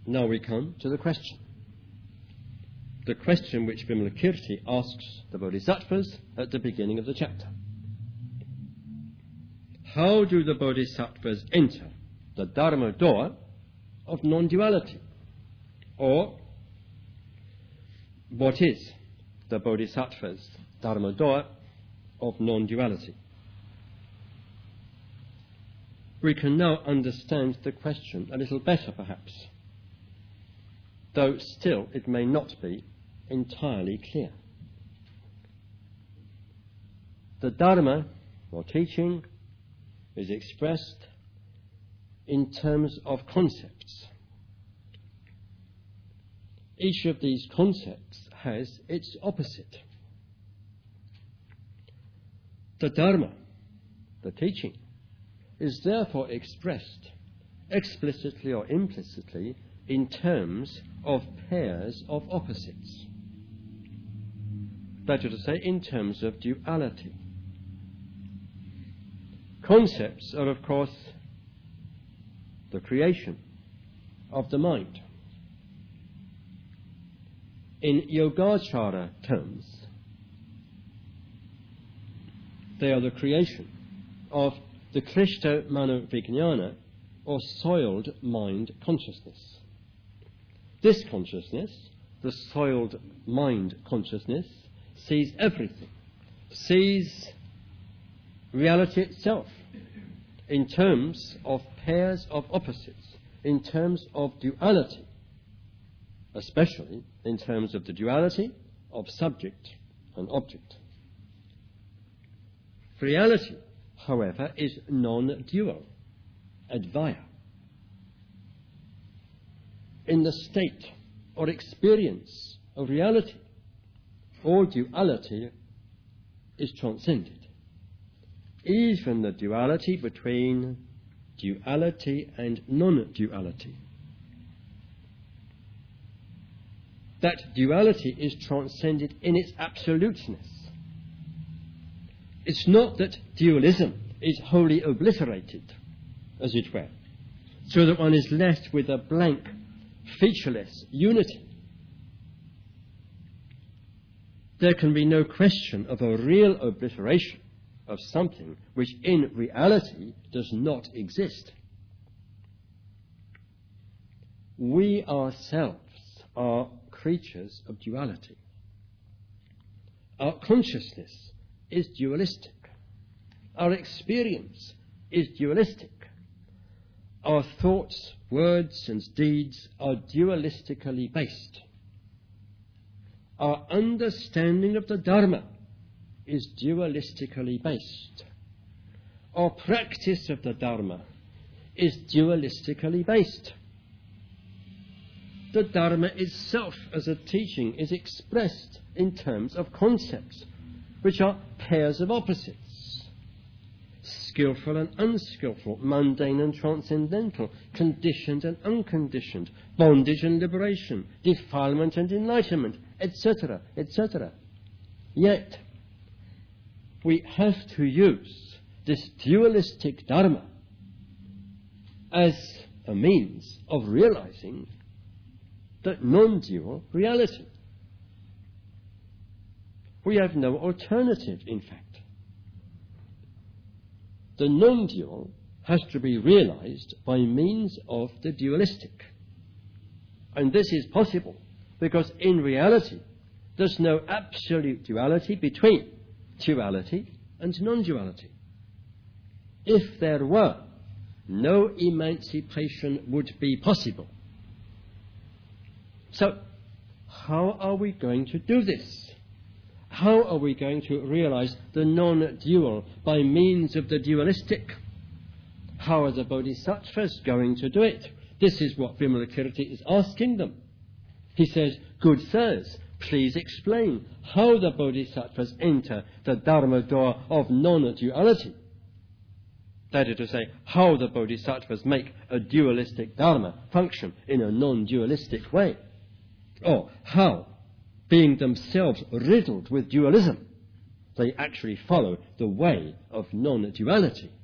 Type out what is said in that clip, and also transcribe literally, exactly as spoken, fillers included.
now we come to the question. The question which Vimalakirti asks the Bodhisattvas at the beginning of the chapter. How do the Bodhisattvas enter the Dharma door of non-duality? Or, what is the Bodhisattva's Dharma door of non-duality? We can now understand the question a little better, perhaps, though still it may not be entirely clear. The Dharma, or teaching, is expressed in terms of concepts. Each of these concepts has its opposite. The Dharma, the teaching, is therefore expressed explicitly or implicitly in terms of pairs of opposites. That is to say, in terms of duality. Concepts are, of course, the creation of the mind. In Yogacara terms, they are the creation of the Klishta Mano Vijnana, or soiled mind consciousness. This consciousness, the soiled mind consciousness, sees everything, sees reality itself in terms of pairs of opposites, in terms of duality, especially in terms of the duality of subject and object. Reality, however, is non-dual, advaya. In the state or experience of reality, all duality is transcended. Even the duality between duality and non-duality. That duality is transcended in its absoluteness. It's not that dualism is wholly obliterated, as it were, so that one is left with a blank, featureless unity. There can be no question of a real obliteration of something which in reality does not exist. We ourselves are creatures of duality. Our consciousness is dualistic. Our experience is dualistic. Our thoughts, words, and deeds are dualistically based. Our understanding of the Dharma is dualistically based. Our practice of the Dharma is dualistically based. The Dharma itself as a teaching is expressed in terms of concepts, which are pairs of opposites, skillful and unskillful, mundane and transcendental, conditioned and unconditioned, bondage and liberation, defilement and enlightenment, et cetera, et cetera. Yet, we have to use this dualistic Dharma as a means of realizing the non-dual reality. We have no alternative, in fact. The non-dual has to be realized by means of the dualistic. And this is possible because in reality there's no absolute duality between duality and non-duality. If there were, no emancipation would be possible. So, how are we going to do this? How are we going to realize the non-dual by means of the dualistic? How are the Bodhisattvas going to do it? This is what Vimalakirti is asking them. He says, good sirs, please explain how the Bodhisattvas enter the Dharma door of non-duality. That is to say, how the Bodhisattvas make a dualistic Dharma function in a non-dualistic way. Or how, being themselves riddled with dualism, they actually follow the way of non-duality.